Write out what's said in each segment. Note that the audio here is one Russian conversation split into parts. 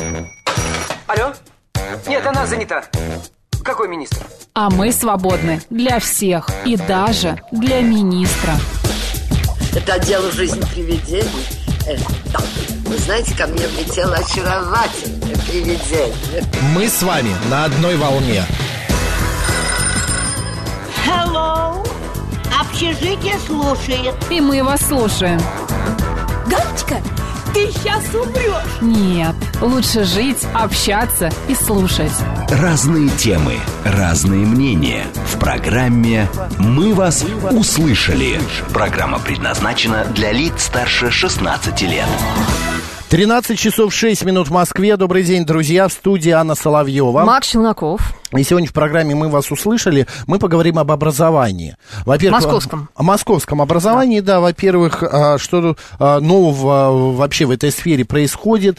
Алло? Нет, она занята. Какой министр? А мы свободны для всех и даже для министра. Это отдел «Жизнь привидений». Вы знаете, ко мне влетело очаровательное привидение. Мы с вами на одной волне. Hello! Общежитие слушает. И мы вас слушаем. Галочка, ты сейчас умрешь. Нет, лучше жить, общаться и слушать. Разные темы, разные мнения. В программе «Мы вас услышали». Программа предназначена для лиц старше 16 лет. 13 часов 6 минут в Москве. Добрый день, друзья. В студии Анна Соловьева. Макс Челноков. И сегодня в программе «Мы вас услышали» мы поговорим об образовании. Во-первых, Московском. О московском образовании, да. Во-первых, что нового вообще в этой сфере происходит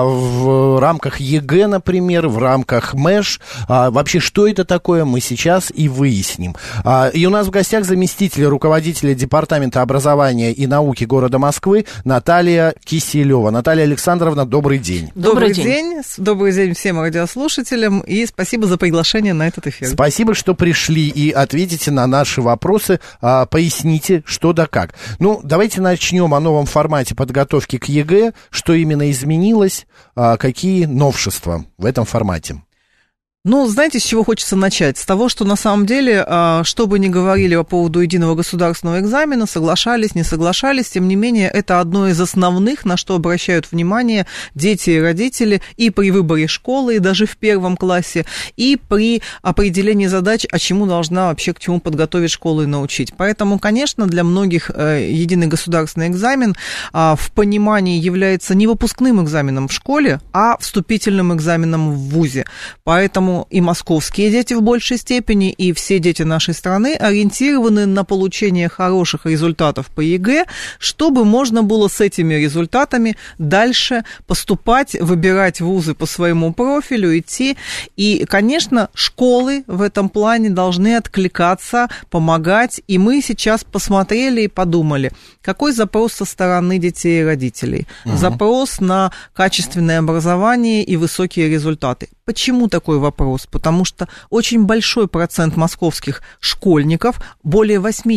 в рамках ЕГЭ, например, в рамках МЭШ. Вообще, что это такое, мы сейчас и выясним. И у нас в гостях заместитель руководителя Департамента образования и науки города Москвы Наталья Киселева. Наталья Александровна, добрый день. Добрый день. Добрый день всем радиослушателям. И спасибо за приглашение на этот эфир. Спасибо, что пришли и ответите на наши вопросы, поясните, что да как. Ну, давайте начнем о новом формате подготовки к ЕГЭ, что именно изменилось, какие новшества в этом формате. Ну, знаете, с чего хочется начать? С того, что на самом деле, что бы ни говорили по поводу единого государственного экзамена, соглашались, не соглашались, тем не менее, это одно из основных, на что обращают внимание дети и родители и при выборе школы, и даже в первом классе, и при определении задач, а чему должна вообще, к чему подготовить школу и научить. Поэтому, конечно, для многих единый государственный экзамен в понимании является не выпускным экзаменом в школе, а вступительным экзаменом в вузе. Поэтому и московские дети в большей степени, и все дети нашей страны ориентированы на получение хороших результатов по ЕГЭ, чтобы можно было с этими результатами дальше поступать, выбирать вузы по своему профилю, идти. И, конечно, школы в этом плане должны откликаться, помогать. И мы сейчас посмотрели и подумали, какой запрос со стороны детей и родителей. Запрос на качественное образование и высокие результаты. Почему такой вопрос? Потому что очень большой процент московских школьников, более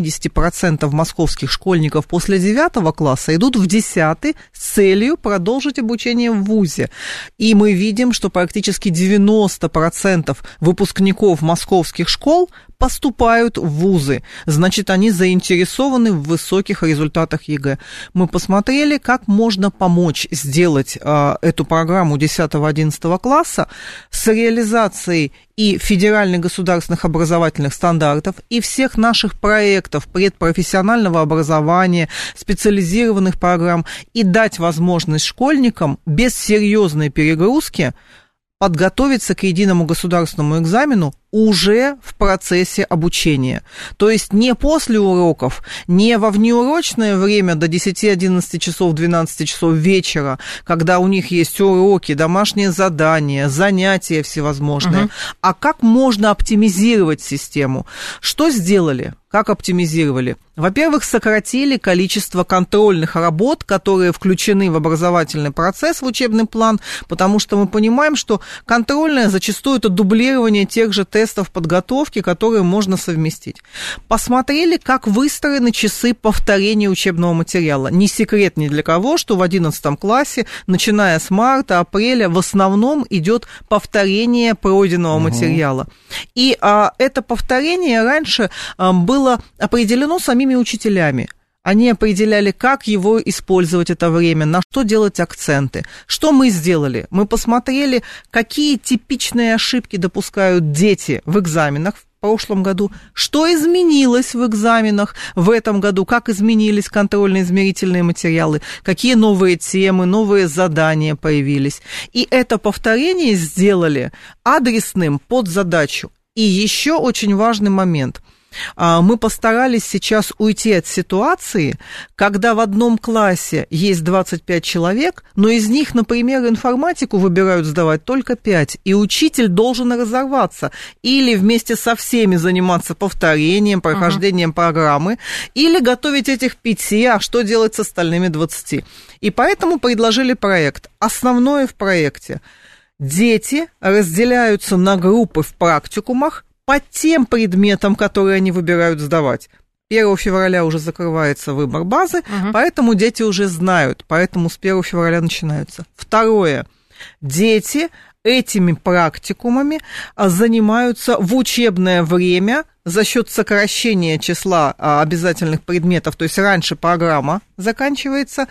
80% московских школьников после 9 класса идут в 10 с целью продолжить обучение в вузе. И мы видим, что практически 90% выпускников московских школ поступают в вузы. Значит, они заинтересованы в высоких результатах ЕГЭ. Мы посмотрели, как можно помочь сделать эту программу 10-11 класса с реализацией и федеральных государственных образовательных стандартов, и всех наших проектов предпрофессионального образования, специализированных программ, и дать возможность школьникам без серьезной перегрузки подготовиться к единому государственному экзамену уже в процессе обучения. То есть не после уроков, не во внеурочное время до 10-11 часов, 12 часов вечера, когда у них есть уроки, домашние задания, занятия всевозможные, а как можно оптимизировать систему. Что сделали? Как оптимизировали? Во-первых, сократили количество контрольных работ, которые включены в образовательный процесс, в учебный план, потому что мы понимаем, что контрольное зачастую это дублирование тех же тестов подготовки, которые можно совместить. Посмотрели, как выстроены часы повторения учебного материала. Не секрет ни для кого, что в 11 классе, начиная с марта, апреля, в основном идет повторение пройденного материала. И это повторение раньше было определено самими учителями. Они определяли, как его использовать это время, на что делать акценты. Что мы сделали? Мы посмотрели, какие типичные ошибки допускают дети в экзаменах в прошлом году, что изменилось в экзаменах в этом году, как изменились контрольно-измерительные материалы, какие новые темы, новые задания появились. И это повторение сделали адресным под задачу. И еще очень важный момент. мы постарались сейчас уйти от ситуации, когда в одном классе есть 25 человек, но из них, например, информатику выбирают сдавать только 5, и учитель должен разорваться или вместе со всеми заниматься повторением, прохождением программы, или готовить этих 5, а что делать с остальными 20. И поэтому предложили проект. Основное в проекте. Дети разделяются на группы в практикумах по тем предметам, которые они выбирают сдавать. 1 февраля уже закрывается выбор базы, поэтому дети уже знают, поэтому с 1 февраля начинаются. Второе. Дети этими практикумами занимаются в учебное время за счет сокращения числа обязательных предметов, то есть раньше программа заканчивается,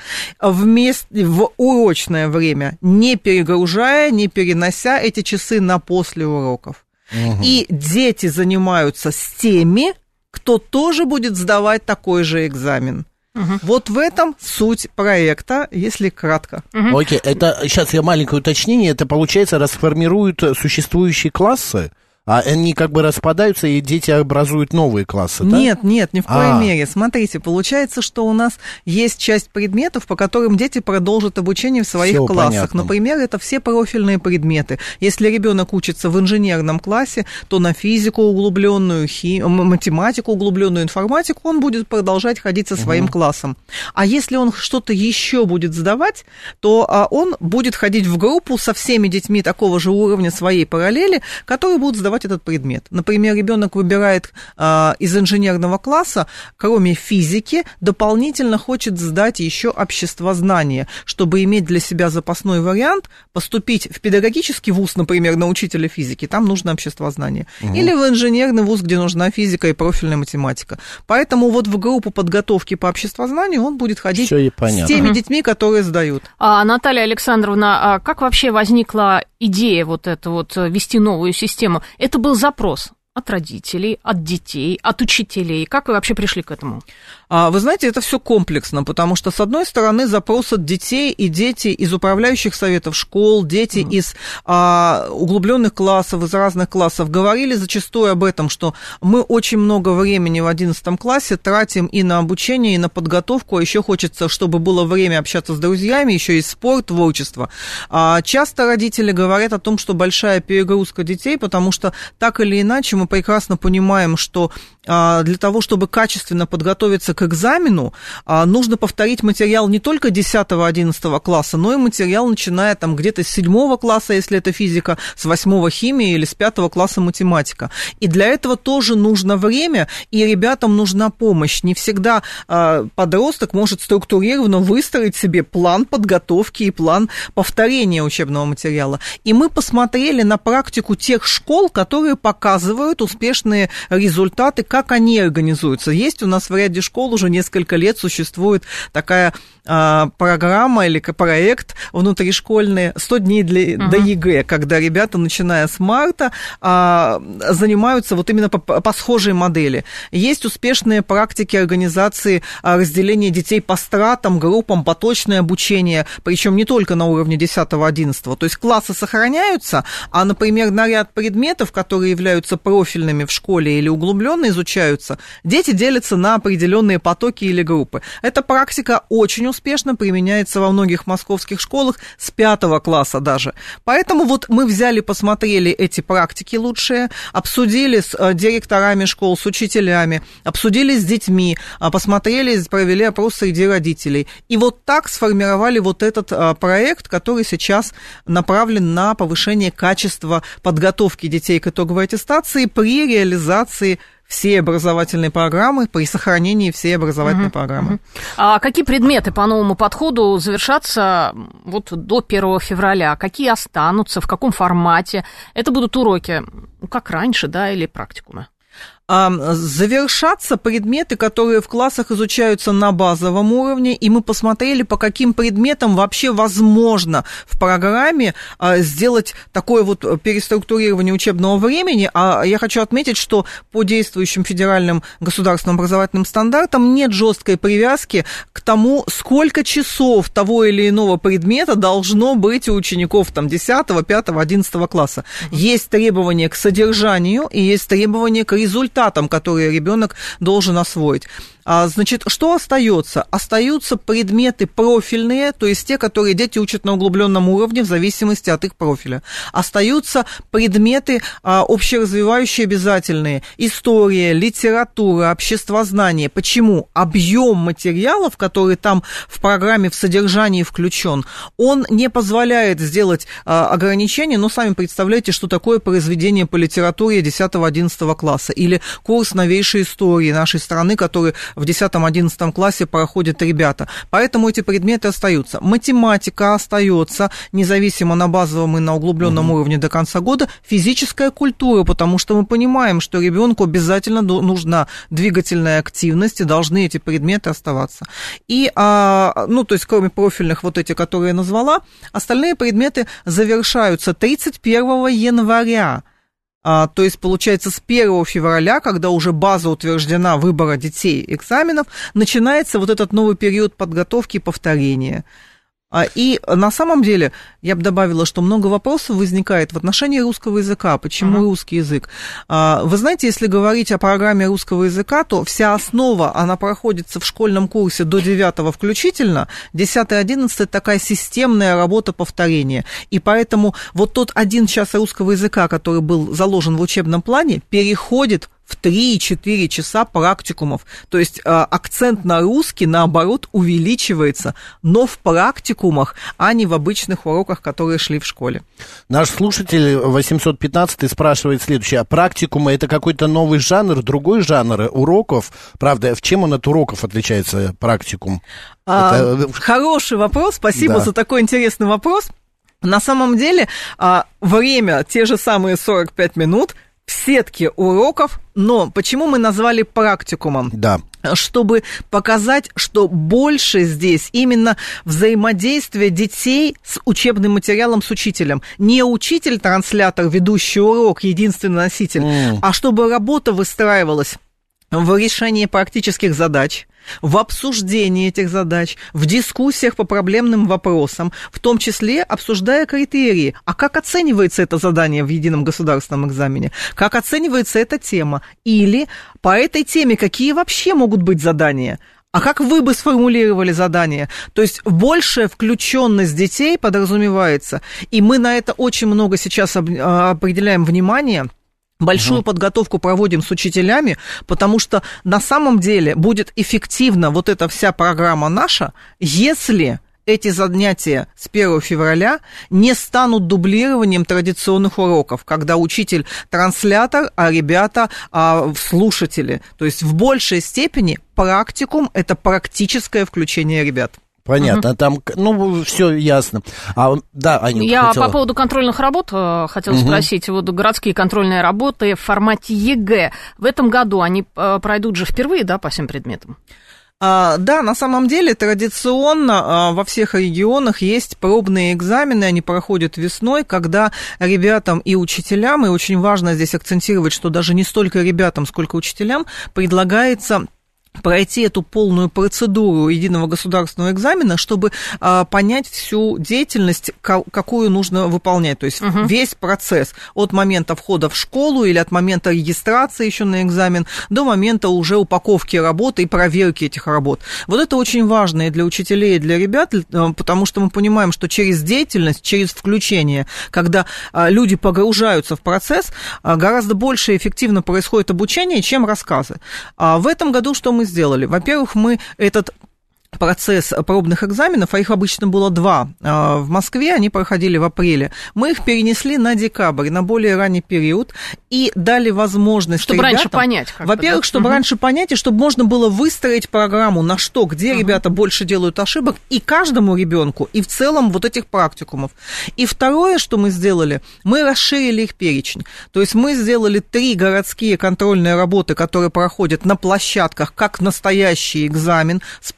в урочное время, не перегружая, не перенося эти часы на после уроков. И дети занимаются с теми, кто тоже будет сдавать такой же экзамен. Вот в этом суть проекта, если кратко. Окей, это сейчас я маленькое уточнение, это получается расформируют существующие классы? А они как бы распадаются, и дети образуют новые классы, да? Нет, ни в коей мере. Смотрите, получается, что у нас есть часть предметов, по которым дети продолжат обучение в своих классах. Понятно. Например, это все профильные предметы. Если ребенок учится в инженерном классе, то на физику углубленную, математику углубленную, информатику он будет продолжать ходить со своим классом. А если он что-то еще будет сдавать, то он будет ходить в группу со всеми детьми такого же уровня своей параллели, которые будут сдавать этот предмет. Например, ребенок выбирает из инженерного класса, кроме физики, дополнительно хочет сдать еще обществознание, чтобы иметь для себя запасной вариант, поступить в педагогический вуз, например, на учителя физики, там нужно обществознание, или в инженерный вуз, где нужна физика и профильная математика. Поэтому вот в группу подготовки по обществознанию он будет ходить с теми детьми, которые сдают. Наталья Александровна, как вообще возникла идея вот эта вот ввести новую систему? Это был запрос от родителей, от детей, от учителей. Как вы вообще пришли к этому? Вы знаете, это все комплексно, потому что, с одной стороны, запрос от детей, и дети из управляющих советов школ, дети из углубленных классов, из разных классов говорили зачастую об этом, что мы очень много времени в 11 классе тратим и на обучение, и на подготовку, а еще хочется, чтобы было время общаться с друзьями, еще и спорт, творчество. Часто родители говорят о том, что большая перегрузка детей, потому что так или иначе мы прекрасно понимаем, что для того, чтобы качественно подготовиться к экзамену, нужно повторить материал не только 10-11 класса, но и материал, начиная там где-то с 7 класса, если это физика, с 8 химия или с 5 класса математика. И для этого тоже нужно время, и ребятам нужна помощь. Не всегда подросток может структурированно выстроить себе план подготовки и план повторения учебного материала. И мы посмотрели на практику тех школ, которые показывают успешные результаты, как они организуются. Есть у нас в ряде школ уже несколько лет существует такая программа или проект внутришкольный 100 дней до ЕГЭ, когда ребята, начиная с марта, занимаются вот именно по схожей модели. Есть успешные практики организации разделения детей по стратам, группам, поточное обучение, причем не только на уровне 10-11. То есть классы сохраняются, а, например, на ряд предметов, которые являются профильными в школе или углубленно изучаются, дети делятся на определенные потоки или группы. Эта практика очень успешно применяется во многих московских школах с 5 класса даже. Поэтому вот мы взяли, посмотрели эти практики лучшие, обсудили с директорами школ, с учителями, обсудили с детьми, посмотрели, провели опрос среди родителей. И вот так сформировали вот этот проект, который сейчас направлен на повышение качества подготовки детей к итоговой аттестации при реализации всей образовательной программы, при сохранении всей образовательной программы. А какие предметы по новому подходу завершатся вот до 1 февраля? Какие останутся, в каком формате? Это будут уроки, как раньше, да, или практикумы? Завершатся предметы, которые в классах изучаются на базовом уровне, и мы посмотрели, по каким предметам вообще возможно в программе сделать такое вот переструктурирование учебного времени. А я хочу отметить, что по действующим федеральным государственным образовательным стандартам нет жесткой привязки к тому, сколько часов того или иного предмета должно быть у учеников там, 10, 5, 11 класса. Есть требования к содержанию и есть требования к результату результатам, которые ребенок должен освоить. Значит, что остается? Остаются предметы профильные, то есть те, которые дети учат на углубленном уровне в зависимости от их профиля. Остаются предметы общеразвивающие обязательные. История, литература, обществознание. Почему? Объем материалов, который там в программе, в содержании включен, он не позволяет сделать ограничения, но сами представляете, что такое произведение по литературе 10-11 класса или курс новейшей истории нашей страны, который в 10-11 классе проходят ребята. Поэтому эти предметы остаются. Математика остается, независимо на базовом и на углубленном уровне до конца года. Физическая культура, потому что мы понимаем, что ребенку обязательно нужна двигательная активность, и должны эти предметы оставаться. И, то есть, кроме профильных, вот эти, которые я назвала, остальные предметы завершаются 31 января. То есть, получается, с 1 февраля, когда уже база утверждена выбора детей экзаменов, начинается вот этот новый период подготовки и повторения. И на самом деле, я бы добавила, что много вопросов возникает в отношении русского языка. Почему русский язык? Вы знаете, если говорить о программе русского языка, то вся основа, она проходится в школьном курсе до 9 включительно, 10-11 такая системная работа повторения. И поэтому вот тот 1 час русского языка, который был заложен в учебном плане, переходит в 3-4 часа практикумов. То есть акцент на русский, наоборот, увеличивается, но в практикумах, а не в обычных уроках, которые шли в школе. Наш слушатель 815 спрашивает следующее. А практикумы — это какой-то новый жанр, другой жанр уроков? Правда, в чем он от уроков отличается, практикум? Хороший вопрос, спасибо за такой интересный вопрос. На самом деле, время, те же самые 45 минут, в сетке уроков, но почему мы назвали практикумом? Да. Чтобы показать, что больше здесь именно взаимодействие детей с учебным материалом, с учителем. Не учитель-транслятор, ведущий урок, единственный носитель, а чтобы работа выстраивалась в решении практических задач, в обсуждении этих задач, в дискуссиях по проблемным вопросам, в том числе обсуждая критерии. А как оценивается это задание в едином государственном экзамене? Как оценивается эта тема? Или по этой теме какие вообще могут быть задания? А как вы бы сформулировали задание? То есть большая включенность детей подразумевается. И мы на это очень много сейчас определяем внимание. Большую подготовку проводим с учителями, потому что на самом деле будет эффективна вот эта вся программа наша, если эти занятия с 1 февраля не станут дублированием традиционных уроков, когда учитель транслятор, а ребята слушатели. То есть в большей степени практикум – это практическое включение ребят. Понятно, там, все ясно. Да, Анюта, я по поводу контрольных работ хотела спросить. Вот городские контрольные работы в формате ЕГЭ. В этом году они пройдут же впервые, да, по всем предметам? Да, на самом деле традиционно во всех регионах есть пробные экзамены, они проходят весной, когда ребятам и учителям, и очень важно здесь акцентировать, что даже не столько ребятам, сколько учителям, предлагается пройти эту полную процедуру единого государственного экзамена, чтобы понять всю деятельность, какую нужно выполнять. То есть весь процесс от момента входа в школу или от момента регистрации еще на экзамен до момента уже упаковки работы и проверки этих работ. Вот это очень важно и для учителей, и для ребят, потому что мы понимаем, что через деятельность, через включение, когда люди погружаются в процесс, гораздо больше и эффективно происходит обучение, чем рассказы. В этом году что мы сделали? Во-первых, мы этот процесс пробных экзаменов, а их обычно было 2 в Москве, они проходили в апреле, мы их перенесли на декабрь, на более ранний период, и дали возможность чтобы ребятам, раньше понять. во-первых, чтобы раньше понять, и чтобы можно было выстроить программу, на что, где ребята больше делают ошибок, и каждому ребенку, и в целом вот этих практикумов. И второе, что мы сделали, мы расширили их перечень. То есть мы сделали 3 городские контрольные работы, которые проходят на площадках, как настоящий экзамен, с полным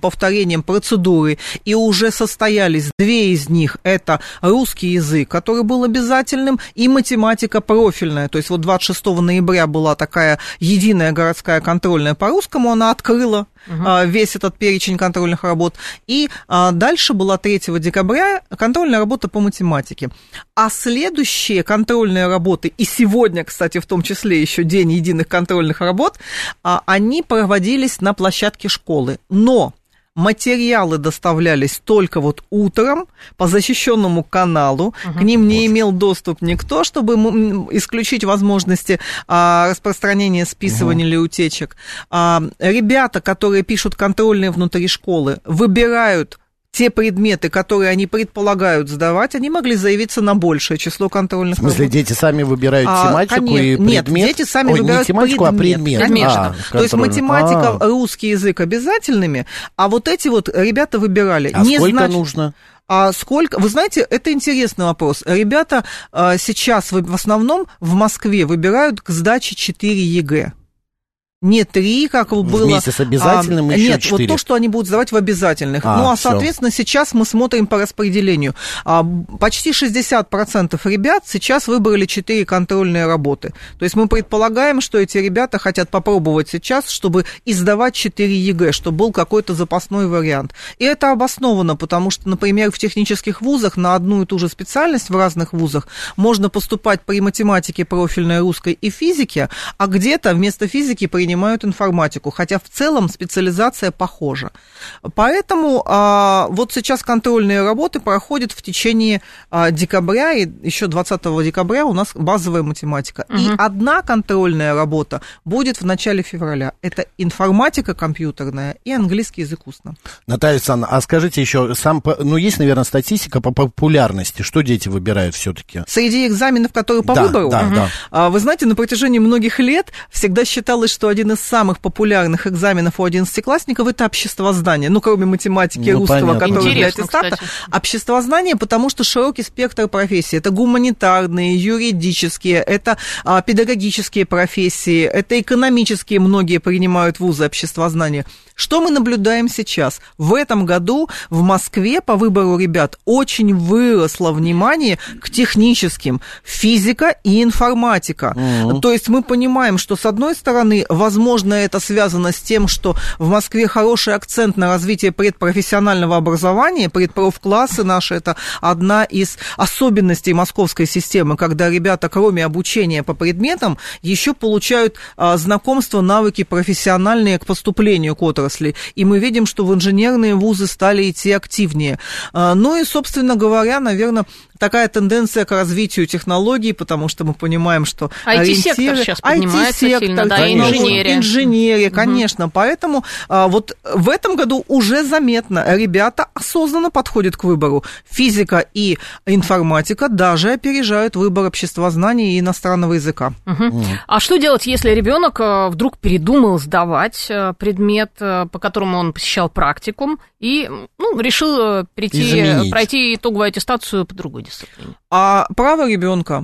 повторением процедуры, и уже состоялись 2 из них. Это русский язык, который был обязательным, и математика профильная. То есть вот 26 ноября была такая единая городская контрольная по русскому, она открыла весь этот перечень контрольных работ. И дальше была 3 декабря контрольная работа по математике. А следующие контрольные работы, и сегодня, кстати, в том числе еще день единых контрольных работ, они проводились на площадке школы. Но материалы доставлялись только вот утром по защищенному каналу, к ним не имел доступ никто, чтобы исключить возможности распространения списывания или утечек. Ребята, которые пишут контрольные внутри школы, выбирают те предметы, которые они предполагают сдавать, они могли заявиться на большее число контрольных работ. В смысле, дети сами выбирают тематику и предмет? Нет, дети сами выбирают не тематику, предмет. Конечно. То есть математика, русский язык обязательными, а вот эти вот ребята выбирали. А сколько нужно? А сколько? Вы знаете, это интересный вопрос. Ребята сейчас в основном в Москве выбирают к сдаче 4 ЕГЭ. Не 3, как было. Вместе с обязательным еще нет, 4. Вот то, что они будут сдавать в обязательных. Соответственно, сейчас мы смотрим по распределению. Почти 60% ребят сейчас выбрали 4 контрольные работы. То есть мы предполагаем, что эти ребята хотят попробовать сейчас, чтобы и сдавать 4 ЕГЭ, чтобы был какой-то запасной вариант. И это обосновано, потому что, например, в технических вузах на одну и ту же специальность в разных вузах можно поступать при математике профильной, русской и физике, а где-то вместо физики принимают информатику, хотя в целом специализация похожа. Поэтому вот сейчас контрольные работы проходят в течение декабря, и еще 20 декабря у нас базовая математика. И одна контрольная работа будет в начале февраля. Это информатика компьютерная и английский язык устно. Наталья Александровна, а скажите еще, есть, наверное, статистика по популярности, что дети выбирают все-таки? Среди экзаменов, которые по выбору? Да. Вы знаете, на протяжении многих лет всегда считалось, что один из самых популярных экзаменов у 11-классников это обществознание. Ну, кроме математики и русского, который для аттестата. Обществознание, потому что широкий спектр профессий. Это гуманитарные, юридические, это педагогические профессии, это экономические, многие принимают вузы обществознания. Что мы наблюдаем сейчас? В этом году в Москве по выбору ребят очень выросло внимание к техническим, физика и информатика. То есть мы понимаем, что с одной стороны, возможно, это связано с тем, что в Москве хороший акцент на развитие предпрофессионального образования, предпрофклассы наши, это одна из особенностей московской системы, когда ребята, кроме обучения по предметам, еще получают знакомство, навыки профессиональные к поступлению к отрасли. И мы видим, что в инженерные вузы стали идти активнее. Ну и, собственно говоря, наверное, такая тенденция к развитию технологий, потому что мы понимаем, что IT-сектор сейчас поднимается сильно, да, инженерия, конечно. Поэтому вот в этом году уже заметно, ребята осознанно подходят к выбору. Физика и информатика даже опережают выбор обществознания и иностранного языка. А что делать, если ребенок вдруг передумал сдавать предмет, по которому он посещал практикум, и решил пройти итоговую аттестацию по другой дисциплине? А право ребенка,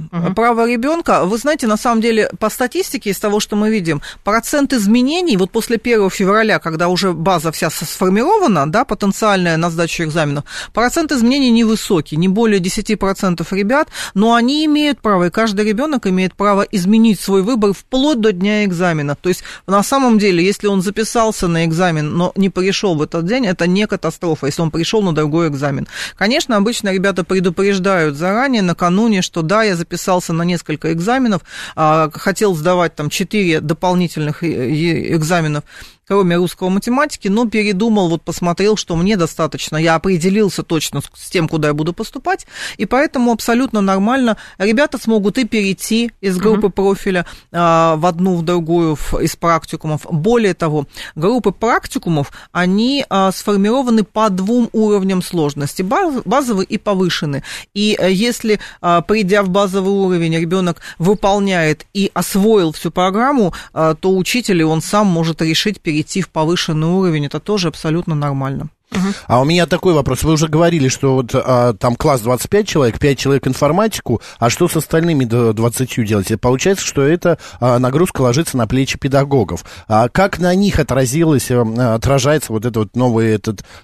вы знаете, на самом деле, по статистике, из того, что мы видим, процент изменений, вот после 1 февраля, когда уже база вся сформирована, да, потенциальная на сдачу экзаменов, процент изменений невысокий, не более 10% ребят, но они имеют право, и каждый ребенок имеет право изменить свой выбор вплоть до дня экзамена. То есть, на самом деле, если он записался на экзамен, но не пришел в этот день, это не катастрофа, если он пришел на другой экзамен. Конечно, обычно ребята предупреждают заранее, накануне, что да, я записался на несколько экзаменов, хотел сдавать там 4 дополнительных экзаменов, кроме русского, математики, но передумал, вот посмотрел, что мне достаточно, я определился точно с тем, куда я буду поступать, и поэтому абсолютно нормально ребята смогут и перейти из группы профиля в одну, в другую из практикумов. Более того, группы практикумов, они сформированы по 2 уровням сложности, базовый и повышенный. И если, придя в базовый уровень, ребенок выполняет и освоил всю программу, то учитель, и он сам может решить перейти в повышенный уровень, это тоже абсолютно нормально. А у меня такой вопрос. Вы уже говорили, что вот там класс 25 человек, 5 человек информатику, а что с остальными 20 делать? Получается, что эта нагрузка ложится на плечи педагогов. А как на них отражается вот этот вот новый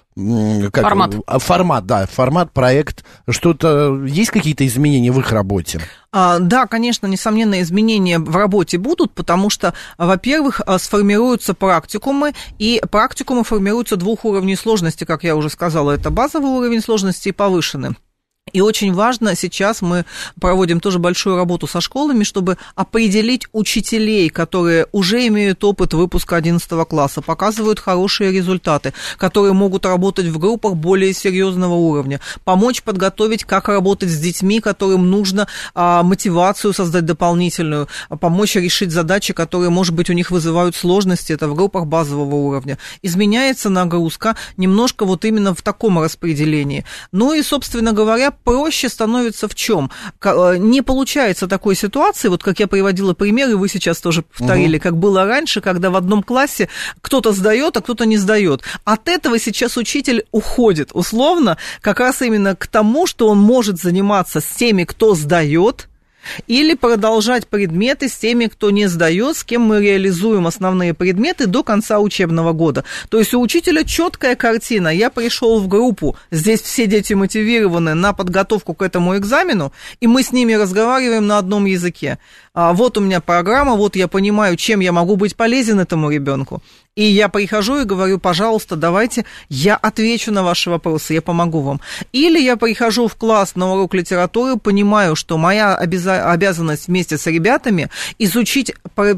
формат, проект? Что-то, есть какие-то изменения в их работе? Да, конечно, несомненно, изменения в работе будут, потому что, во-первых, сформируются практикумы, и практикумы формируются 2 уровней сложности, как я уже сказала, это базовый уровень сложности и повышенный. И очень важно, сейчас мы проводим тоже большую работу со школами, чтобы определить учителей, которые уже имеют опыт выпуска 11 класса, показывают хорошие результаты, которые могут работать в группах более серьезного уровня, помочь подготовить, как работать с детьми, которым нужно мотивацию создать дополнительную, помочь решить задачи, которые, может быть, у них вызывают сложности, это в группах базового уровня. Изменяется нагрузка немножко вот именно в таком распределении. Ну и, собственно говоря, проще становится в чем? Не получается такой ситуации, вот как я приводила пример, и вы сейчас тоже повторили, как было раньше, когда в одном классе кто-то сдает, а кто-то не сдает. От этого сейчас учитель уходит, условно, как раз именно к тому, что он может заниматься с теми, кто сдает, или продолжать предметы с теми, кто не сдает, с кем мы реализуем основные предметы до конца учебного года. То есть у учителя четкая картина. Я пришел в группу, здесь все дети мотивированы на подготовку к этому экзамену, и мы с ними разговариваем на одном языке. Вот у меня программа, вот я понимаю, чем я могу быть полезен этому ребенку. И я прихожу и говорю, пожалуйста, давайте я отвечу на ваши вопросы, я помогу вам. Или я прихожу в класс на урок литературы, понимаю, что моя обязанность вместе с ребятами изучить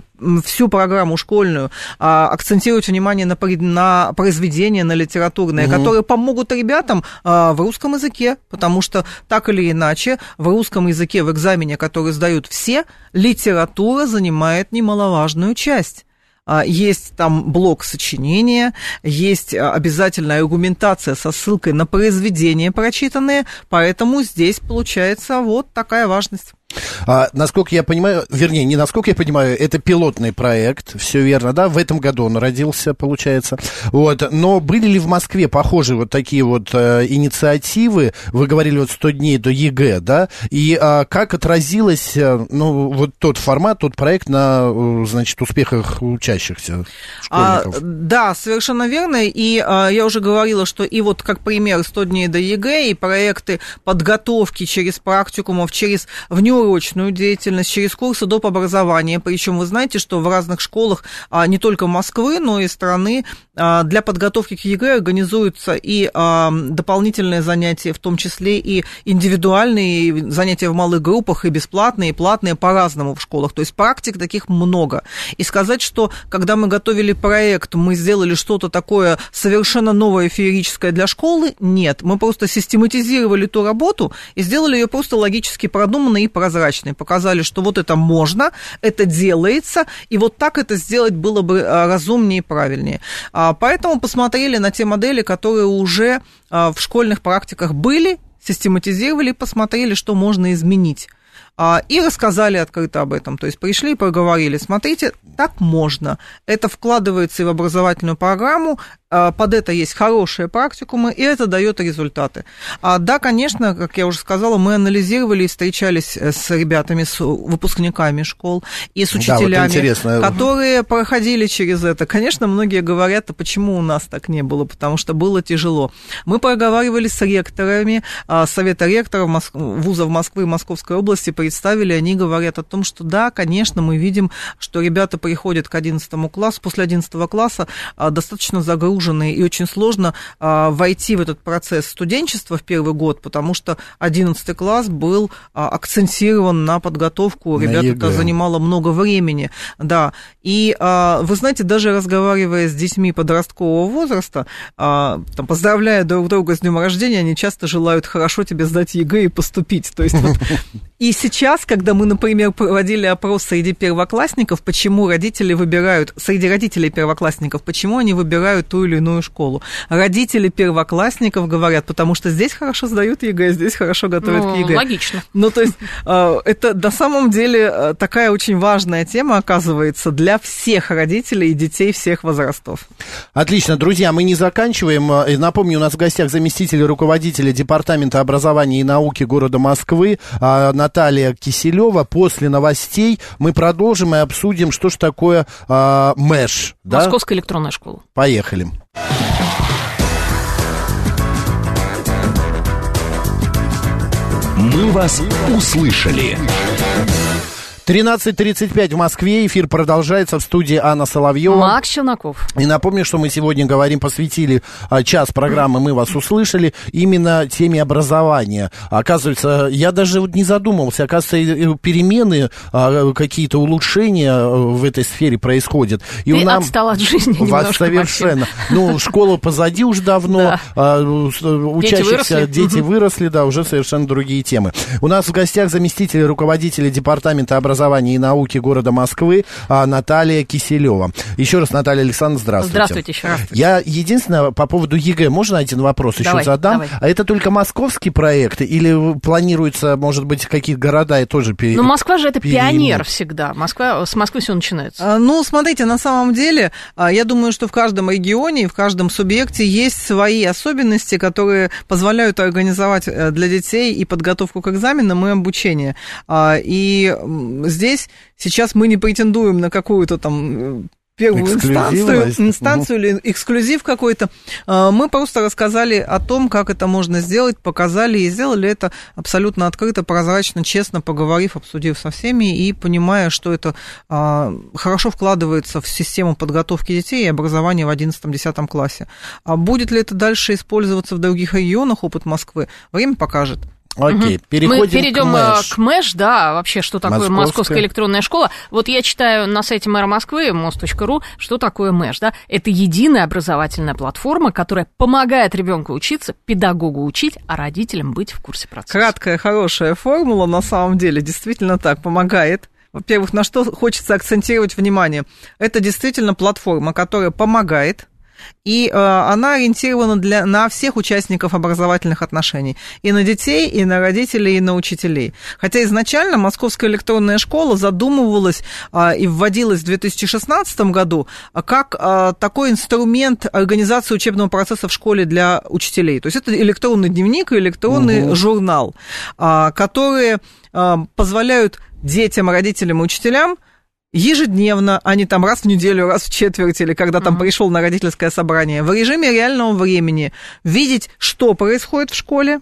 всю программу школьную, акцентировать внимание на произведения, на литературные, которые помогут ребятам в русском языке, потому что так или иначе в русском языке в экзамене, который сдают все, литература занимает немаловажную часть. Есть там блок сочинения, есть обязательная аргументация со ссылкой на произведения прочитанные, поэтому здесь получается вот такая важность. Насколько я понимаю, вернее, не насколько я понимаю, это пилотный проект, все верно, да, в этом году он родился, получается, вот, но были ли в Москве похожие вот такие вот инициативы, вы говорили вот 100 дней до ЕГЭ, да, и как отразилось, ну, вот тот формат, тот проект на, значит, успехах учащихся школьников? Да, совершенно верно, и я уже говорила, что и вот как пример 100 дней до ЕГЭ, и проекты подготовки через практикумов, через внеурочную деятельность, через курсы доп. Образования. Причем вы знаете, что в разных школах не только Москвы, но и страны для подготовки к ЕГЭ организуются и дополнительные занятия, в том числе и индивидуальные занятия в малых группах, и бесплатные, и платные по-разному в школах. То есть практик таких много. И сказать, что когда мы готовили проект, мы сделали что-то такое совершенно новое, феерическое для школы, нет. Мы просто систематизировали ту работу и сделали ее просто логически продуманной и прозрачной. Показали, что вот это можно, это делается, и вот так это сделать было бы разумнее и правильнее. Поэтому посмотрели на те модели, которые уже в школьных практиках были, систематизировали, посмотрели, что можно изменить. И рассказали открыто об этом. То есть пришли и поговорили. Смотрите, так можно. Это вкладывается и в образовательную программу, под это есть хорошие практикумы, и это дает результаты. Да, конечно, как я уже сказала, мы анализировали и встречались с ребятами, с выпускниками школ и с учителями, вот которые проходили через это. Конечно, многие говорят, а почему у нас так не было, потому что было тяжело. Мы проговаривали с ректорами, Совета ректоров вузов Москвы и Московской области, представили, они говорят о том, что да, конечно, мы видим, что ребята приходят к 11 классу, после 11 класса достаточно загружены, и очень сложно войти в этот процесс студенчества в первый год, потому что 11 класс был акцентирован на подготовку, ребят это занимало много времени, да, и вы знаете, даже разговаривая с детьми подросткового возраста, там, поздравляя друг друга с днем рождения, они часто желают хорошо тебе сдать ЕГЭ и поступить, то есть вот, и сейчас сейчас, когда мы, например, проводили опрос среди первоклассников, почему родители выбирают, среди родителей первоклассников, почему они выбирают ту или иную школу? Родители первоклассников говорят, потому что здесь хорошо сдают ЕГЭ, здесь хорошо готовят к ЕГЭ. Логично. Ну, то есть, это на самом деле такая очень важная тема, оказывается, для всех родителей и детей всех возрастов. Отлично, друзья, мы не заканчиваем. Напомню, у нас в гостях заместитель руководителя Департамента образования и науки города Москвы Наталья Киселева. После новостей мы продолжим и обсудим, что же такое МЭШ. Московская электронная школа. Поехали. Мы вас услышали. 13:35 в Москве. Эфир продолжается, в студии Анна Соловьева. Макс Челноков. И напомню, что мы сегодня посвятили час программы «Мы вас услышали» именно теме образования. Оказывается, я даже не задумывался, оказывается, перемены, какие-то улучшения в этой сфере происходят. И ты отстал от жизни немножко, совершенно. Ну, школа позади уже давно, учащихся дети выросли, да, уже совершенно другие темы. У нас в гостях заместитель руководителя Департамента образования и науки города Москвы Наталья Киселева. Еще раз, Наталья Александровна, здравствуйте. Здравствуйте еще раз. Я единственное, по поводу ЕГЭ, можно один вопрос еще задам? Давай. А это только московский проект или планируется, может быть, какие города и тоже Ну, Москва же это пионер всегда. С Москвы все начинается. Ну, смотрите, на самом деле, я думаю, что в каждом регионе и в каждом субъекте есть свои особенности, которые позволяют организовать для детей и подготовку к экзаменам, и обучение. И здесь сейчас мы не претендуем на какую-то там первую инстанцию или эксклюзив какой-то. Мы просто рассказали о том, как это можно сделать, показали и сделали это абсолютно открыто, прозрачно, честно, поговорив, обсудив со всеми и понимая, что это хорошо вкладывается в систему подготовки детей и образования в 11-10 классе. А будет ли это дальше использоваться в других регионах, опыт Москвы, время покажет. Окей, мы перейдем к МЭШ, да, вообще, что такое Московская электронная школа. Вот я читаю на сайте мэра Москвы, mos.ru, что такое МЭШ, да. Это единая образовательная платформа, которая помогает ребенку учиться, педагогу учить, а родителям быть в курсе процесса. Краткая, хорошая формула, на самом деле, действительно так, помогает. Во-первых, на что хочется акцентировать внимание. Это действительно платформа, которая помогает, и она ориентирована на всех участников образовательных отношений. И на детей, и на родителей, и на учителей. Хотя изначально Московская электронная школа задумывалась и вводилась в 2016 году как такой инструмент организации учебного процесса в школе для учителей. То есть это электронный дневник и электронный журнал, которые позволяют детям, родителям и учителям ежедневно, а не там раз в неделю, раз в четверть, или когда там пришел на родительское собрание, в режиме реального времени видеть, что происходит в школе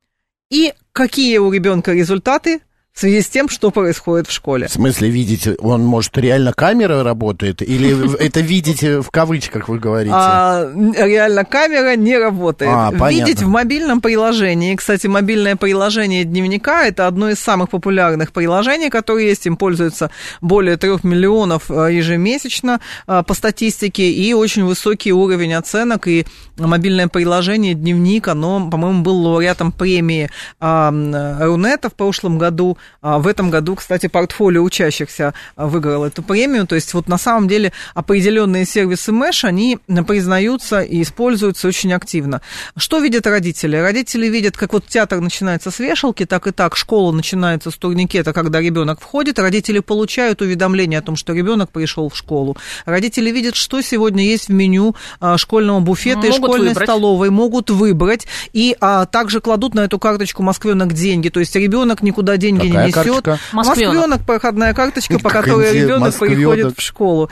и какие у ребенка результаты в связи с тем, что происходит в школе. В смысле видеть? Он, может, реально камера работает? Или это видеть в кавычках, вы говорите? Реально камера не работает. Видеть в мобильном приложении. Кстати, мобильное приложение дневника – это одно из самых популярных приложений, которые есть. Им пользуются более 3 миллионов ежемесячно по статистике. И очень высокий уровень оценок. И мобильное приложение дневник, оно, по-моему, было лауреатом премии Рунета в прошлом году. В этом году, кстати, портфолио учащихся выиграло эту премию. То есть вот на самом деле определенные сервисы МЭШ, они признаются и используются очень активно. Что видят родители? Родители видят, как вот театр начинается с вешалки, так и так школа начинается с турникета, когда ребенок входит. Родители получают уведомление о том, что ребенок пришел в школу. Родители видят, что сегодня есть в меню школьного буфета и школьной столовой, могут выбрать. И также кладут на эту карточку «Москвенок» деньги. То есть ребенок никуда деньги не несет. Москвенок, проходная карточка, по которой ребенок приходит в школу.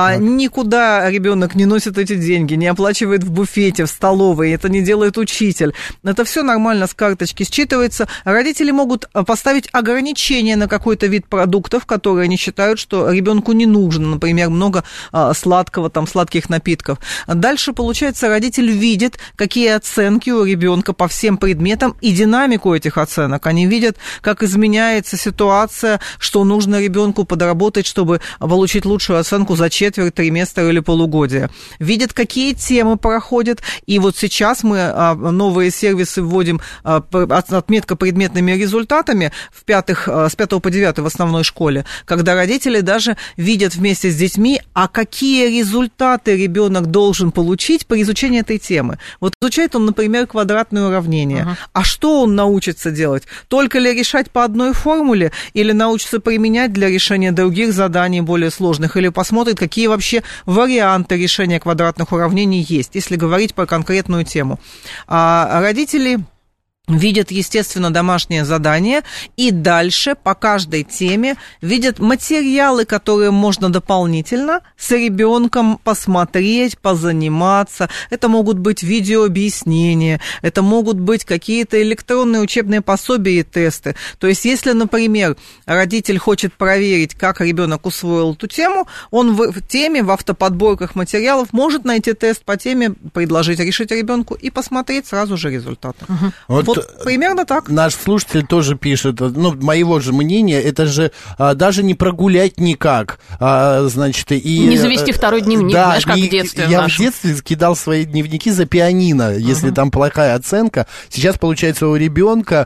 Никуда ребенок не носит эти деньги, не оплачивает в буфете, в столовой, это не делает учитель. Это все нормально с карточки считывается. Родители могут поставить ограничения на какой-то вид продуктов, которые они считают, что ребенку не нужно, например, много сладкого, там, сладких напитков. Дальше, получается, родитель видит, какие оценки у ребенка по всем предметам и динамику этих оценок. Они видят, как изменяется меняется ситуация, что нужно ребенку подработать, чтобы получить лучшую оценку за четверть, триместр или полугодие. Видят, какие темы проходят, и вот сейчас мы новые сервисы вводим, отметка предметными результатами с 5 по 9 в основной школе, когда родители даже видят вместе с детьми, а какие результаты ребенок должен получить по изучению этой темы. Вот изучает он, например, квадратное уравнение. А что он научится делать? Только ли решать по одной формуле, или научится применять для решения других заданий более сложных, или посмотрит, какие вообще варианты решения квадратных уравнений есть, если говорить про конкретную тему. А родители видят, естественно, домашнее задание, и дальше по каждой теме видят материалы, которые можно дополнительно с ребенком посмотреть, позаниматься. Это могут быть видеообъяснения, это могут быть какие-то электронные учебные пособия и тесты. То есть, если, например, родитель хочет проверить, как ребенок усвоил эту тему, он в теме, в автоподборках материалов может найти тест по теме, предложить решить ребенку и посмотреть сразу же результаты. Вот примерно так. Наш слушатель тоже пишет, моего же мнения, это же даже не прогулять никак, значит, и... Не завести второй дневник, да, знаешь, как в детстве я в детстве кидал свои дневники за пианино, если там плохая оценка. Сейчас, получается, у ребенка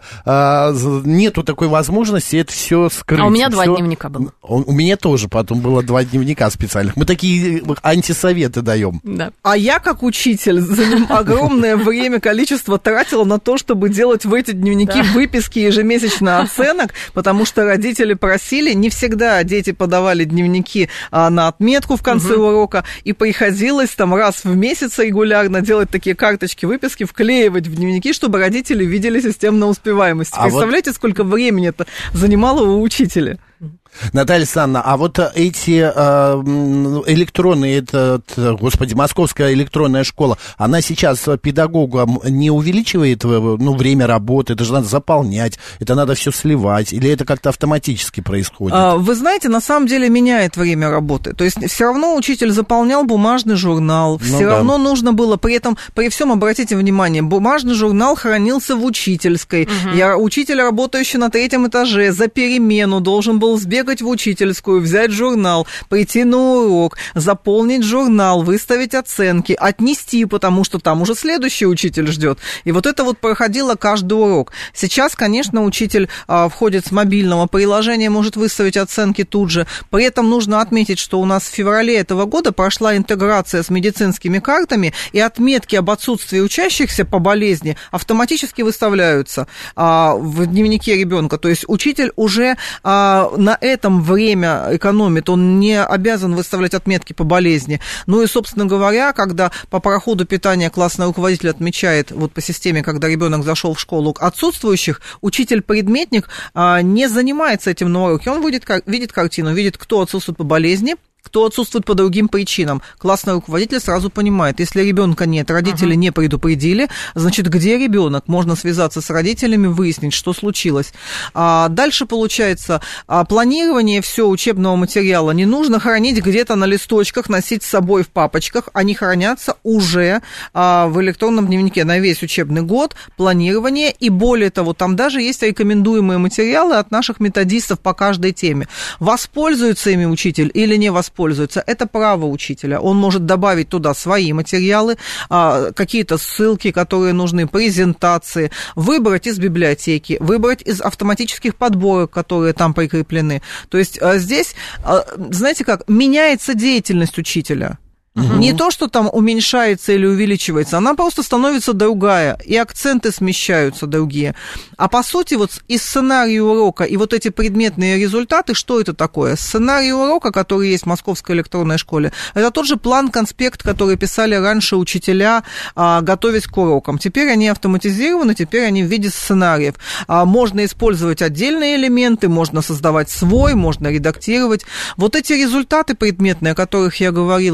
нету такой возможности это все скрыть. А у меня 2 дневника было. У меня тоже потом было 2 дневника специальных. Мы такие антисоветы даем. Да. А я, как учитель, огромное время, количество тратила на то, чтобы делать в эти дневники выписки ежемесячно оценок, потому что родители просили, не всегда дети подавали дневники на отметку в конце урока, и приходилось там раз в месяц регулярно делать такие карточки выписки, вклеивать в дневники, чтобы родители видели системную успеваемость. Представляете, сколько времени это занимало у учителя? Наталья Александровна, а вот эти электронные, Московская электронная школа, она сейчас педагогам не увеличивает время работы, это же надо заполнять, это надо все сливать, или это как-то автоматически происходит? Вы знаете, на самом деле меняет время работы, то есть все равно учитель заполнял бумажный журнал, все равно нужно было, при всем, обратите внимание, бумажный журнал хранился в учительской, учитель, работающий на 3-м этаже, за перемену должен был сбегать в учительскую, взять журнал, прийти на урок, заполнить журнал, выставить оценки, отнести, потому что там уже следующий учитель ждет. И вот это вот проходило каждый урок. Сейчас, конечно, учитель входит с мобильного приложения, может выставить оценки тут же. При этом нужно отметить, что у нас в феврале этого года прошла интеграция с медицинскими картами, и отметки об отсутствии учащихся по болезни автоматически выставляются в дневнике ребенка. То есть учитель уже на этом время экономит, он не обязан выставлять отметки по болезни. Ну и, собственно говоря, когда по проходу питания классный руководитель отмечает вот по системе, когда ребенок зашел в школу, отсутствующих, учитель-предметник не занимается этим на уроке. Он видит картину, видит, кто отсутствует по болезни, кто отсутствует по другим причинам. Классный руководитель сразу понимает, если ребенка нет, родители не предупредили, значит, где ребенок? Можно связаться с родителями, выяснить, что случилось. Дальше, получается, планирование всего учебного материала не нужно хранить где-то на листочках, носить с собой в папочках, они хранятся уже в электронном дневнике на весь учебный год, планирование, и более того, там даже есть рекомендуемые материалы от наших методистов по каждой теме. Воспользуется ими учитель или не воспользуется? Это право учителя. Он может добавить туда свои материалы, какие-то ссылки, которые нужны, презентации, выбрать из библиотеки, выбрать из автоматических подборок, которые там прикреплены. То есть здесь, знаете как, меняется деятельность учителя. Не то, что там уменьшается или увеличивается, она просто становится другая, и акценты смещаются другие. А по сути, вот и сценарий урока, и вот эти предметные результаты, что это такое? Сценарий урока, который есть в Московской электронной школе, это тот же план-конспект, который писали раньше учителя, готовясь к урокам. Теперь они автоматизированы, теперь они в виде сценариев. Можно использовать отдельные элементы, можно создавать свой, можно редактировать. Вот эти результаты предметные, о которых я говорила,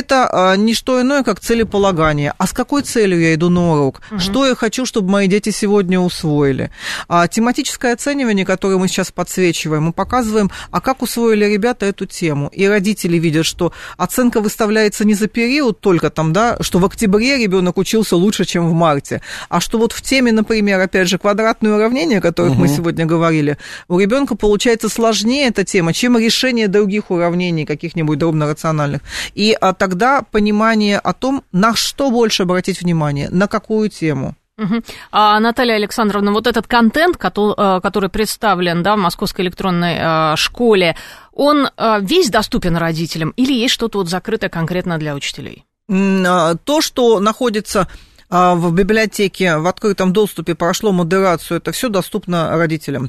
это не что иное, как целеполагание. А с какой целью я иду на урок? Что я хочу, чтобы мои дети сегодня усвоили? Тематическое оценивание, которое мы сейчас подсвечиваем, мы показываем, как усвоили ребята эту тему. И родители видят, что оценка выставляется не за период только там, да, что в октябре ребенок учился лучше, чем в марте, а что вот в теме, например, опять же, квадратные уравнения, о которых мы сегодня говорили, у ребенка получается сложнее эта тема, чем решение других уравнений, каких-нибудь дробно-рациональных. И тогда понимание о том, на что больше обратить внимание, на какую тему. Наталья Александровна, вот этот контент, который представлен, да, в Московской электронной школе, он весь доступен родителям или есть что-то вот закрытое конкретно для учителей? То, что находится в библиотеке в открытом доступе, прошло модерацию, это все доступно родителям.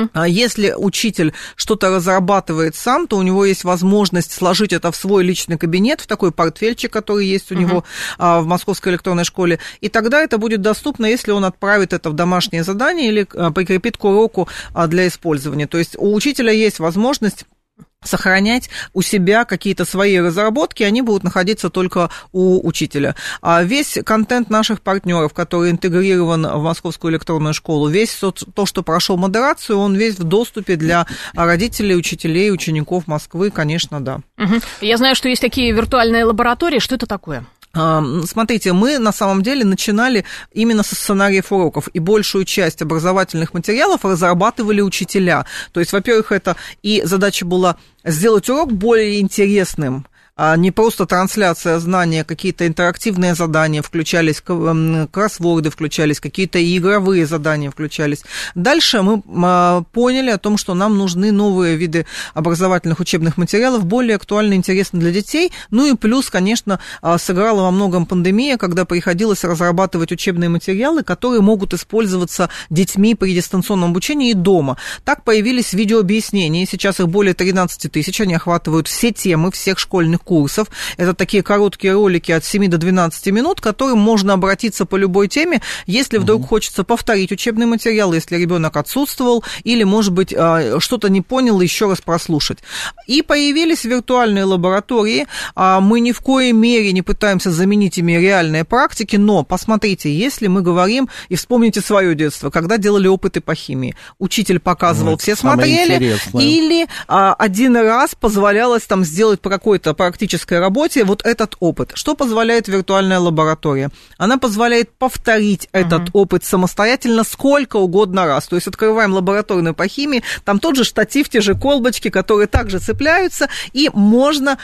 Если учитель что-то разрабатывает сам, то у него есть возможность сложить это в свой личный кабинет, в такой портфельчик, который есть у него в Московской электронной школе, и тогда это будет доступно, если он отправит это в домашнее задание или прикрепит к уроку для использования. То есть у учителя есть возможность сохранять у себя какие-то свои разработки, они будут находиться только у учителя. А весь контент наших партнеров, который интегрирован в Московскую электронную школу, весь то, что прошел модерацию, он весь в доступе для родителей, учителей, учеников Москвы, конечно, да. Я знаю, что есть такие виртуальные лаборатории. Что это такое? Смотрите, мы на самом деле начинали именно со сценариев уроков, и большую часть образовательных материалов разрабатывали учителя. То есть, во-первых, это и задача была сделать урок более интересным, не просто трансляция знания, какие-то интерактивные задания включались, кроссворды включались, какие-то игровые задания включались. Дальше мы поняли о том, что нам нужны новые виды образовательных учебных материалов, более актуальны и интересны для детей. Ну и плюс, конечно, сыграла во многом пандемия, когда приходилось разрабатывать учебные материалы, которые могут использоваться детьми при дистанционном обучении и дома. Так появились видеообъяснения, сейчас их более 13 тысяч, они охватывают все темы всех школьных курсов. Это такие короткие ролики от 7 до 12 минут, к которым можно обратиться по любой теме, если вдруг хочется повторить учебный материал, если ребенок отсутствовал или, может быть, что-то не понял, еще раз прослушать. И появились виртуальные лаборатории. Мы ни в коей мере не пытаемся заменить ими реальные практики, но посмотрите, если мы говорим, и вспомните свое детство, когда делали опыты по химии, учитель показывал, все смотрели, или один раз позволялось там сделать по какой-то практической работе вот этот опыт. Что позволяет виртуальная лаборатория? Она позволяет повторить этот опыт самостоятельно сколько угодно раз. То есть открываем лабораторную по химии, там тот же штатив, те же колбочки, которые также цепляются, и можно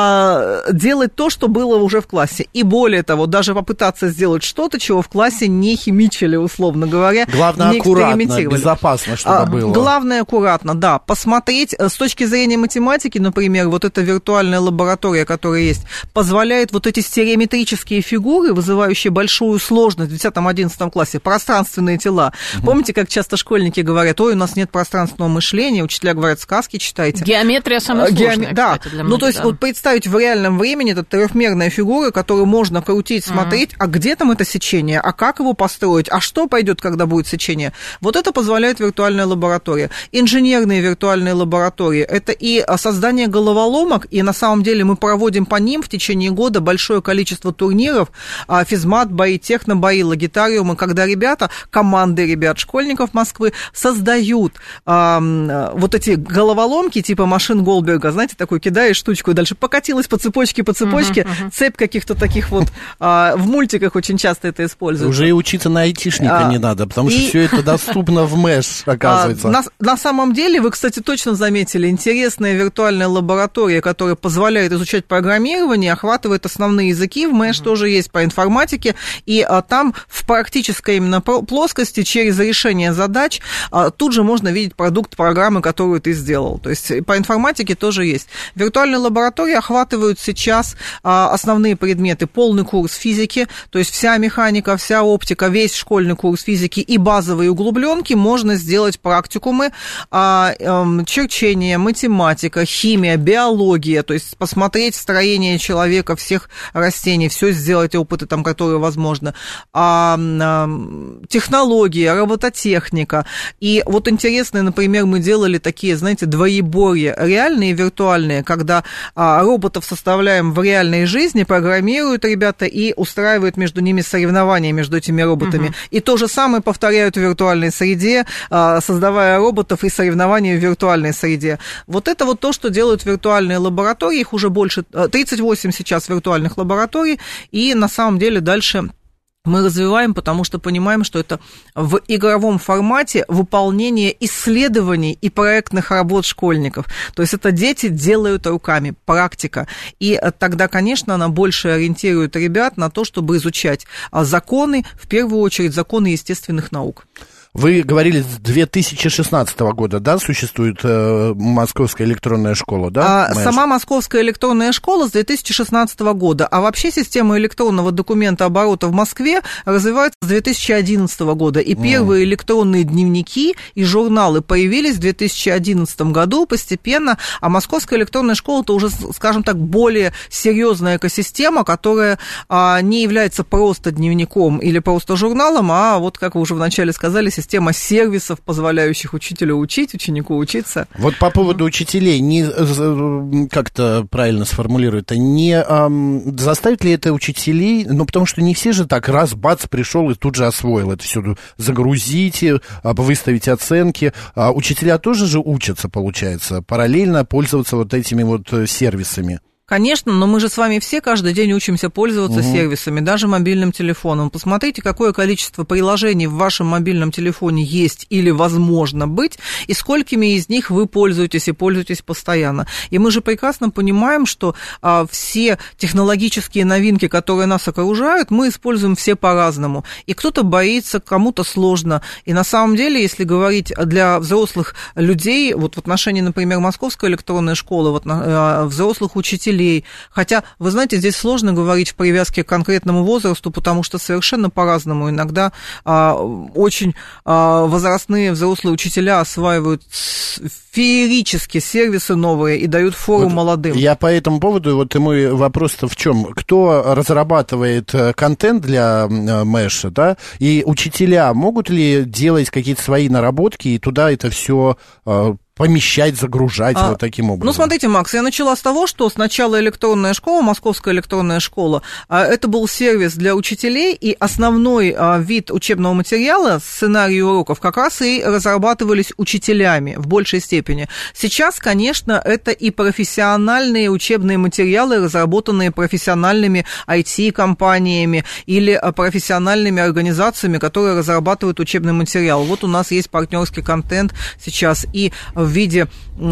делать то, что было уже в классе. И более того, даже попытаться сделать что-то, чего в классе не химичили, условно говоря. Главное, аккуратно, безопасно, чтобы было. Главное, аккуратно, да. Посмотреть с точки зрения математики, например, вот эта виртуальная лаборатория, которая есть, позволяет вот эти стереометрические фигуры, вызывающие большую сложность в 10-11 классе, пространственные тела. Помните, как часто школьники говорят, ой, у нас нет пространственного мышления, учителя говорят, сказки читайте. Геометрия самая сложная, да. Кстати, для многих, то есть вот представить в реальном времени, это трехмерная фигура, которую можно крутить, смотреть, а где там это сечение, а как его построить, а что пойдет, когда будет сечение. Вот это позволяет виртуальная лаборатория. Инженерные виртуальные лаборатории, это и создание головоломок, и на самом деле мы проводим по ним в течение года большое количество турниров, физмат, бои, технобои, лагитариумы, когда ребята, команды ребят, школьников Москвы создают вот эти головоломки типа машин Голдберга, знаете, такой кидаешь штучку и дальше покатилась по цепочке, цепь каких-то таких вот, в мультиках очень часто это используется. Уже и учиться на айтишника не надо, потому что все это доступно в МЭШ, оказывается. На самом деле, вы, кстати, точно заметили, интересная виртуальная лаборатория, которая позволяет изучать программирование, охватывает основные языки, в МЭШ тоже есть по информатике, и там в практической именно плоскости через решение задач тут же можно видеть продукт программы, которую ты сделал. То есть по информатике тоже есть. Виртуальные лаборатории охватывают сейчас основные предметы, полный курс физики, то есть вся механика, вся оптика, весь школьный курс физики и базовые углубленки можно сделать практикумы, черчение, математика, химия, биология, то есть посмотреть строение человека, всех растений, все сделать, опыты там, которые возможны, технологии, робототехника. И вот интересные, например, мы делали такие, знаете, двоеборья, реальные и виртуальные, когда роботов составляем в реальной жизни, программируют ребята и устраивают между ними соревнования, между этими роботами. И то же самое повторяют в виртуальной среде, создавая роботов и соревнования в виртуальной среде. Вот это вот то, что делают виртуальные лаборатории, их уже больше, 38 сейчас виртуальных лабораторий, и на самом деле дальше мы развиваем, потому что понимаем, что это в игровом формате выполнение исследований и проектных работ школьников. То есть это дети делают руками, практика. И тогда, конечно, она больше ориентирует ребят на то, чтобы изучать законы, в первую очередь законы естественных наук. Вы говорили, с 2016 года, да, существует Московская электронная школа, да? Сама Московская электронная школа с 2016 года, а вообще система электронного документа оборота в Москве развивается с 2011 года, и первые электронные дневники и журналы появились в 2011 году постепенно, а Московская электронная школа — это уже, скажем так, более серьезная экосистема, которая не является просто дневником или просто журналом, а вот, как вы уже вначале сказали, система сервисов, позволяющих учителю учить, ученику учиться. Вот по поводу учителей, как-то правильно сформулировать, не заставит ли это учителей, потому что не все же так раз, бац, пришел и тут же освоил это все, загрузите, выставить оценки. Учителя тоже же учатся, получается, параллельно пользоваться вот этими вот сервисами. Конечно, но мы же с вами все каждый день учимся пользоваться сервисами, даже мобильным телефоном. Посмотрите, какое количество приложений в вашем мобильном телефоне есть или возможно быть, и сколькими из них вы пользуетесь и пользуетесь постоянно. И мы же прекрасно понимаем, что все технологические новинки, которые нас окружают, мы используем все по-разному. И кто-то боится, кому-то сложно. И на самом деле, если говорить для взрослых людей, вот в отношении, например, Московской электронной школы, взрослых учителей, хотя, вы знаете, здесь сложно говорить в привязке к конкретному возрасту, потому что совершенно по-разному. Иногда очень возрастные взрослые учителя осваивают феерически сервисы новые и дают фору молодым. Я по этому поводу, вот и мой вопрос-то в чем? Кто разрабатывает контент для Мэша, да, и учителя могут ли делать какие-то свои наработки и туда это все помещать, загружать вот таким образом? Ну, смотрите, Макс, я начала с того, что сначала электронная школа, Московская электронная школа, это был сервис для учителей, и основной вид учебного материала, сценарии уроков, как раз и разрабатывались учителями в большей степени. Сейчас, конечно, это и профессиональные учебные материалы, разработанные профессиональными IT-компаниями или профессиональными организациями, которые разрабатывают учебный материал. Вот у нас есть партнерский контент сейчас и в виде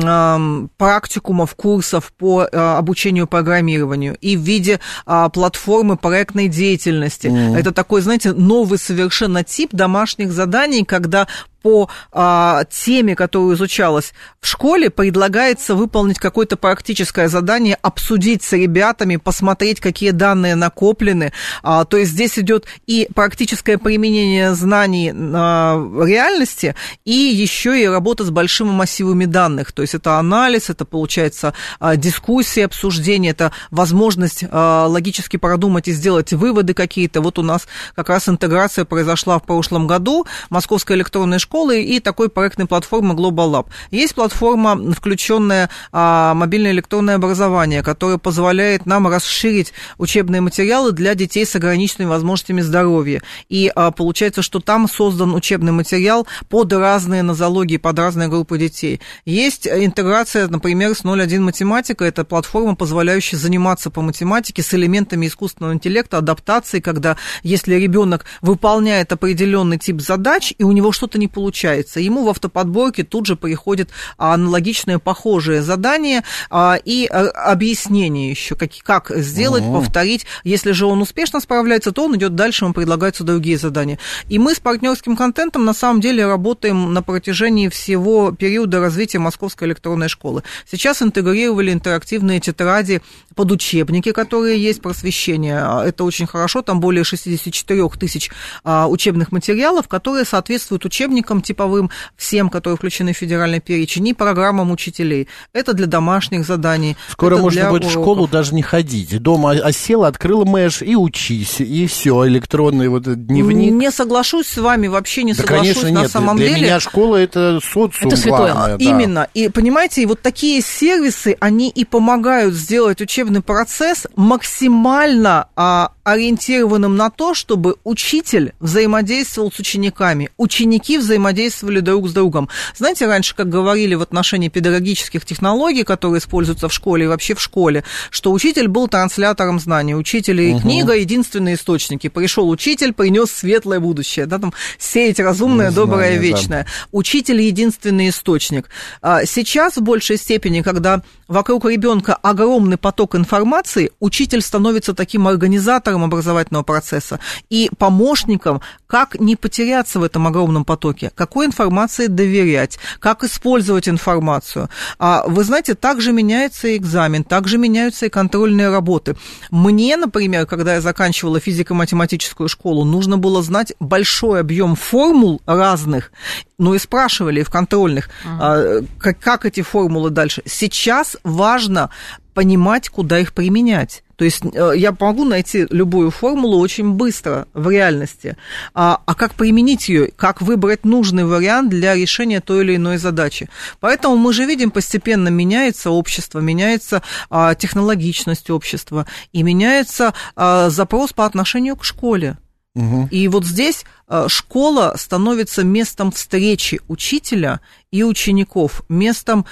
практикумов, курсов по обучению программированию и в виде платформы проектной деятельности. Это такой, знаете, новый совершенно тип домашних заданий, когда по теме, которая изучалась в школе, предлагается выполнить какое-то практическое задание, обсудить с ребятами, посмотреть, какие данные накоплены. То есть здесь идет и практическое применение знаний в реальности, и еще и работа с большими массивами данных. То есть это анализ, это, получается, дискуссия, обсуждение, это возможность логически продумать и сделать выводы какие-то. Вот у нас как раз интеграция произошла в прошлом году. Московская электронная школа и такой проектной платформы Global Lab. Есть платформа, включенная мобильное электронное образование, которая позволяет нам расширить учебные материалы для детей с ограниченными возможностями здоровья. И получается, что там создан учебный материал под разные нозологии, под разные группы детей. Есть интеграция, например, с 0.1 математика. Это платформа, позволяющая заниматься по математике с элементами искусственного интеллекта, адаптации, когда если ребенок выполняет определенный тип задач, и у него что-то не получается, ему в автоподборке тут же приходят аналогичные, похожие задания и объяснение еще, как сделать, повторить. Если же он успешно справляется, то он идет дальше, ему предлагаются другие задания. И мы с партнерским контентом на самом деле работаем на протяжении всего периода развития Московской электронной школы. Сейчас интегрировали интерактивные тетради под учебники, которые есть, просвещение. Это очень хорошо, там более 64 тысяч учебных материалов, которые соответствуют учебникам школьникам типовым, всем, которые включены в федеральный перечень, и программам учителей. Это для домашних заданий. Скоро это можно будет в уроков. школу даже не ходить. Дома осела, открыла Мэш и учись. И все, электронный вот дневник. Не соглашусь с вами, вообще не соглашусь. Конечно, на нет. самом Для деле. меня школа это социум. Это святое. Главное, да. Именно. И понимаете, и вот такие сервисы, они и помогают сделать учебный процесс максимально ориентированным на то, чтобы учитель взаимодействовал с учениками, ученики взаимодействовали друг с другом. Знаете, раньше, как говорили в отношении педагогических технологий, которые используются в школе и вообще в школе, что учитель был транслятором знаний, учитель и книга — единственные источники. Пришел учитель, принес светлое будущее, да, там, сеять разумное, доброе, вечное. Учитель — единственный источник. Сейчас в большей степени, когда вокруг ребенка огромный поток информации, учитель становится таким организатором образовательного процесса и помощником, как не потеряться в этом огромном потоке, какой информации доверять, как использовать информацию. Вы знаете, также меняется и экзамен, также меняются и контрольные работы. Мне, например, когда я заканчивала физико-математическую школу, нужно было знать большой объем формул разных, ну и спрашивали в контрольных, как эти формулы дальше. Сейчас важно понимать, куда их применять. То есть я могу найти любую формулу очень быстро в реальности, а как применить ее, как выбрать нужный вариант для решения той или иной задачи. Поэтому мы же видим, постепенно меняется общество, меняется технологичность общества и меняется запрос по отношению к школе. И вот здесь школа становится местом встречи учителя и учеников, местом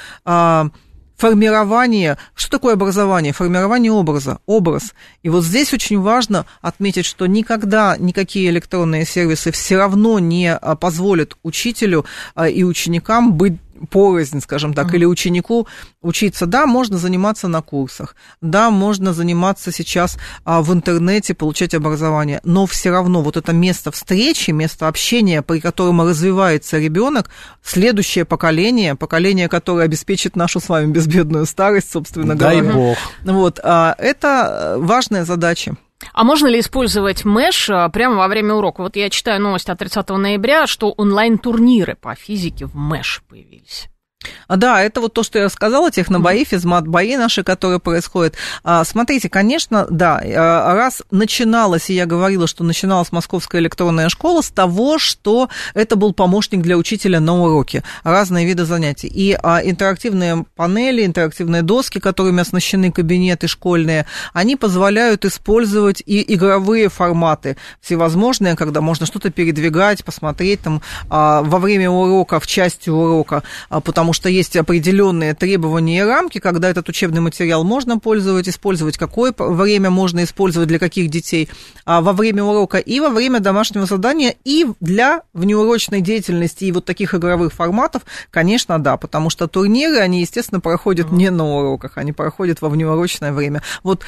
формирование, что такое образование? Формирование образа, образ. И вот здесь очень важно отметить, что никогда никакие электронные сервисы все равно не позволят учителю и ученикам быть порознь, скажем так, или ученику учиться. Да, можно заниматься на курсах, да, можно заниматься сейчас в интернете, получать образование, но все равно вот это место встречи, место общения, при котором развивается ребенок, следующее поколение, которое обеспечит нашу с вами безбедную старость, собственно говоря. Дай бог. Вот, это важная задача. А можно ли использовать Мэш прямо во время урока? Вот я читаю новость от 30 ноября, что онлайн-турниры по физике в Мэш появились. Да, это вот то, что я сказала, технобои, физмат-бои наши, которые происходят. Смотрите, конечно, да, раз начиналась, и я говорила, что начиналась Московская электронная школа с того, что это был помощник для учителя на уроке, разные виды занятий. И интерактивные панели, интерактивные доски, которыми оснащены кабинеты школьные, они позволяют использовать и игровые форматы всевозможные, когда можно что-то передвигать, посмотреть там во время урока, в части урока, потому что есть определенные требования и рамки, когда этот учебный материал можно использовать, какое время можно использовать, для каких детей, во время урока и во время домашнего задания, и для внеурочной деятельности и вот таких игровых форматов, конечно, да, потому что турниры, они, естественно, проходят не на уроках, они проходят во внеурочное время. Вот,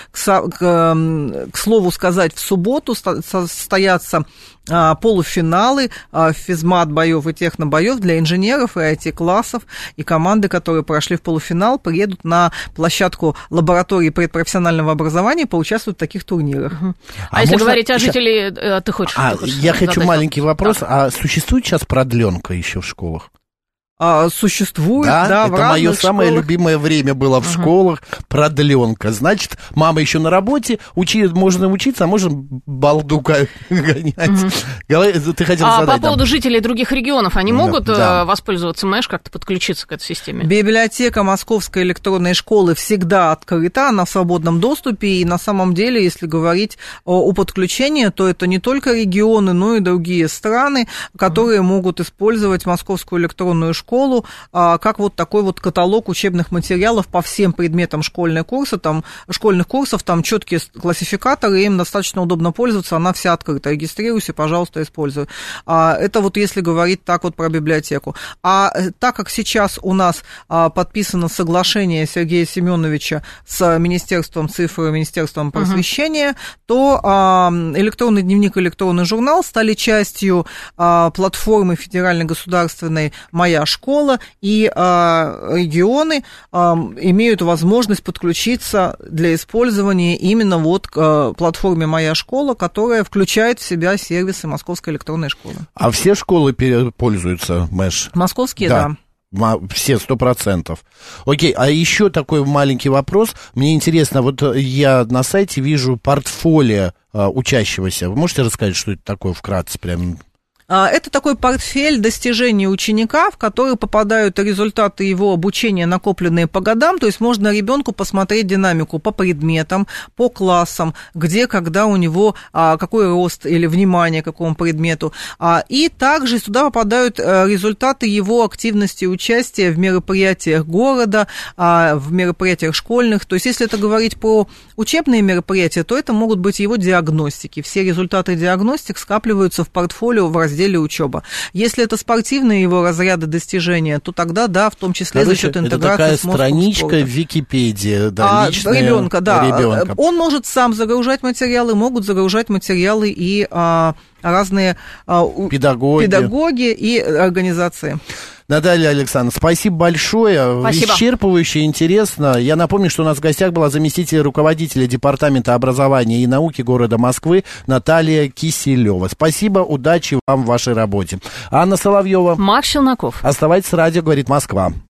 к слову сказать, в субботу состоятся полуфиналы физмат-боев и технобоев для инженеров и IT-классов, и команды, которые прошли в полуфинал, приедут на площадку лаборатории предпрофессионального образования и поучаствуют в таких турнирах. А если говорить о жителей, ты хочешь? Я хочу маленький вопрос. А существует сейчас продленка еще в школах? Существует, да, в это мое школах. самое любимое время было в школах, продленка. Значит, мама еще на работе, можно учиться, а можно балду гонять. Ты хотел задать. По поводу жителей других регионов, они могут воспользоваться Мэш, как-то подключиться к этой системе? Библиотека Московской электронной школы всегда открыта, она в свободном доступе, и на самом деле, если говорить о подключении, то это не только регионы, но и другие страны, которые могут использовать Московскую электронную школу как вот такой вот каталог учебных материалов по всем предметам школьных курсов, там четкие классификаторы, им достаточно удобно пользоваться, она вся открыта. Регистрируйся, пожалуйста, используй. Это вот если говорить так вот про библиотеку. А так как сейчас у нас подписано соглашение Сергея Семеновича с Министерством цифры, Министерством просвещения, то электронный дневник и электронный журнал стали частью платформы федерально-государственной «Моя школа», школа и регионы имеют возможность подключиться для использования именно вот к платформе «Моя школа», которая включает в себя сервисы Московской электронной школы. А все школы пользуются МЭШ? Московские, да. Все 100%. Окей, а еще такой маленький вопрос. Мне интересно, вот я на сайте вижу портфолио учащегося. Вы можете рассказать, что это такое вкратце прям? Это такой портфель достижений ученика, в который попадают результаты его обучения, накопленные по годам. То есть можно ребенку посмотреть динамику по предметам, по классам, где, когда у него какой рост или внимание к какому предмету. И также сюда попадают результаты его активности и участия в мероприятиях города, в мероприятиях школьных. То есть если это говорить про учебные мероприятия, то это могут быть его диагностики. Все результаты диагностик скапливаются в портфолио в разделе учеба. Если это спортивные его разряды достижения, то тогда, да, в том числе за счет интеграции с мозгом. Это такая страничка в Википедии, да, личная ребенка, да. Ребенка. Он может сам загружать материалы, могут загружать материалы и разные педагоги и организации. Наталья Александровна, спасибо большое. Спасибо. Исчерпывающе, интересно. Я напомню, что у нас в гостях была заместитель руководителя Департамента образования и науки города Москвы Наталья Киселева. Спасибо, удачи вам в вашей работе. Анна Соловьева. Макс Челноков. Оставайтесь с радио, говорит Москва.